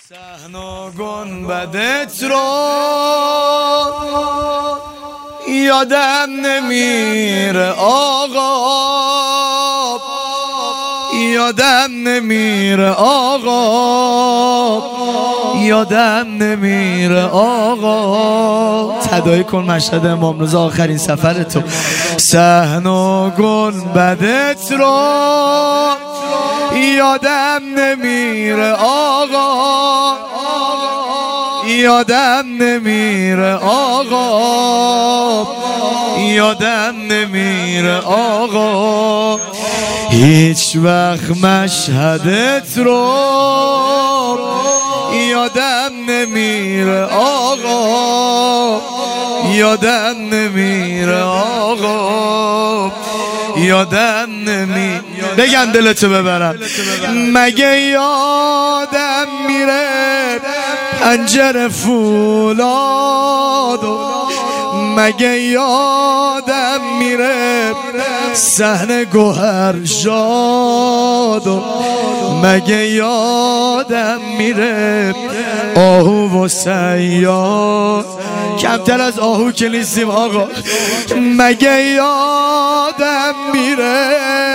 صحن و گنبدت رو یادم نمیره آقا، یادم نمیره آقا، یادم نمیره آقا. تداعی کن مشهد امام رضا آخرین سفر تو. صحن و گنبدت رو یادم نمیره آقا، یادم نمیره آقا، یادم نمیره آقا. هیچ وقت مشهدت رو یادم نمیره آقا، یادم نمیره آقا، یادم نمیره. بگم دلتو ببرم. مگه یادم میره پنجره فولادو، مگه یادم میره صحن گوهرشادو، مگه یادم میره آهو و صیاد. کمتر از آهو که نیستیم آقا. مگه یادم میره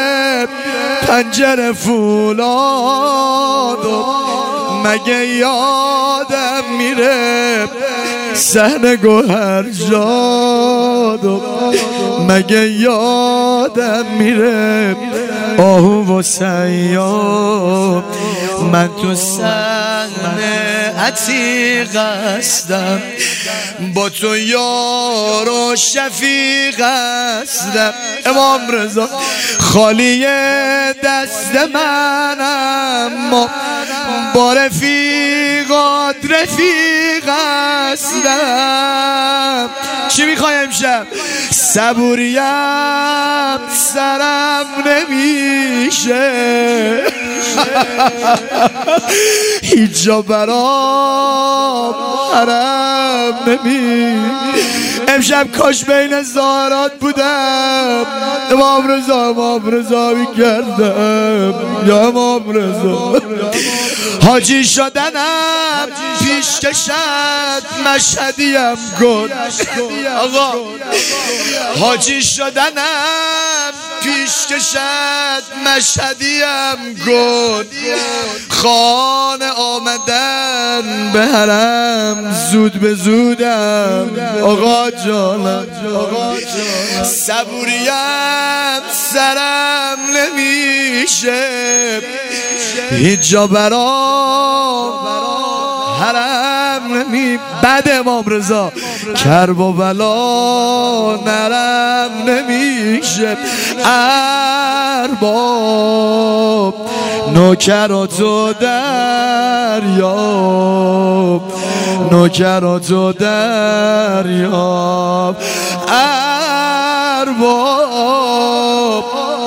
پنجره فولادو، مگه یادم میره صحن گوهرشادو، مگه یادم میره آهو و صیاد. من تو صحن عتیق هستم، با تو یار و شفیق هستم. امام رضا خالی دست منم، با رفیقات رفیق هستم. چی میخوای امشب؟ صبوریم سرم نمیشه، هیچ جا برام حرم نمیشه. امشب کاش بین زارات بودم. امام رضا امام رضا میکردم یا امام رضا. حاجی شدنم پیش کشد مشهدیم گل آقا، حاجی شدنم پیش کشد مشهدیم گل. خانه آمدن به حرم زود به زودم آقا جانم. صبوریم سرم نمیشه، هیچ جا برام حرم نمی. بعد امام رضا کرب و بلا نرم نمیشه. ارباب نوکراتو دریاب، نوکراتو دریاب. ارباب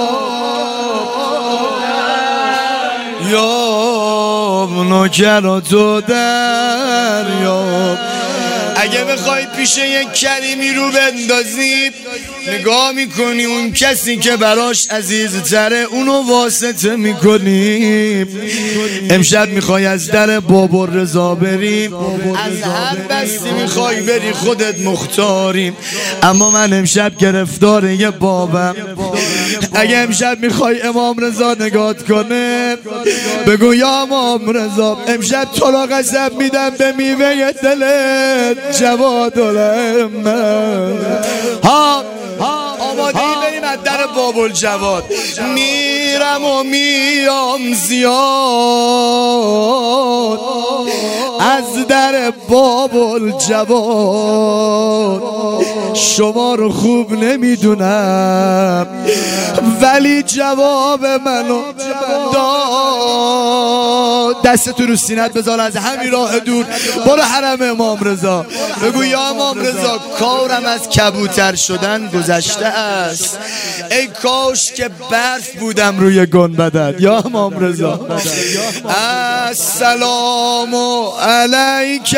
نوکراتو دریاب. اگه بخوای پیش یک کریمی رو بندازی، نگاه میکنی اون کسی که براش عزیزتره اونو واسطه میکنی. امشب میخوای از در باب رضا بریم، از هر بستی میخوای بری خودت مختاریم. اما من امشب گرفتار یه بابم. اگه امشب میخوای امام رضا نگات کنه، بگو یا امام رضا امشب تو را قسم میدم به میوه دلت جواد الرحمن. ها آماده بریم از در باب الجواد. میرم و میام زیاد از در باب الجواد. شما رو خوب نمیدونم ولی جواب منو داد. دستتو رو سینت بذار، از همین راه دور برو حرم امام رضا. بگو یا امام رضا کارم از کبوتر شدن گذشته است، ای کاش که برف بودم روی گنبدت. یا امام رضا السلام علیک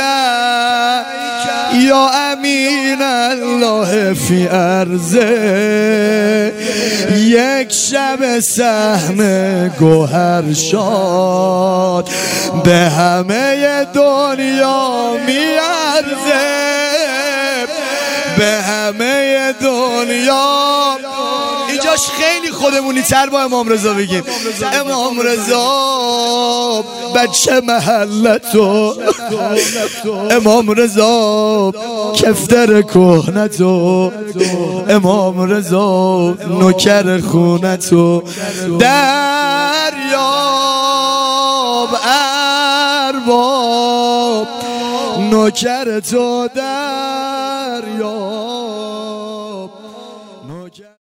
یا امین الله فی عرضه. یک شب صحن گوهر شاد به همه دنیا میارزه، به همه دنیا. اینجاش خیلی خودمونی تر با امام رضا بگیم. امام رضا بچه محلتو، امام رضا کفتر کهنتو، امام رضا نوکر خونتو. دریاب ارباب نوکر تو، دریاب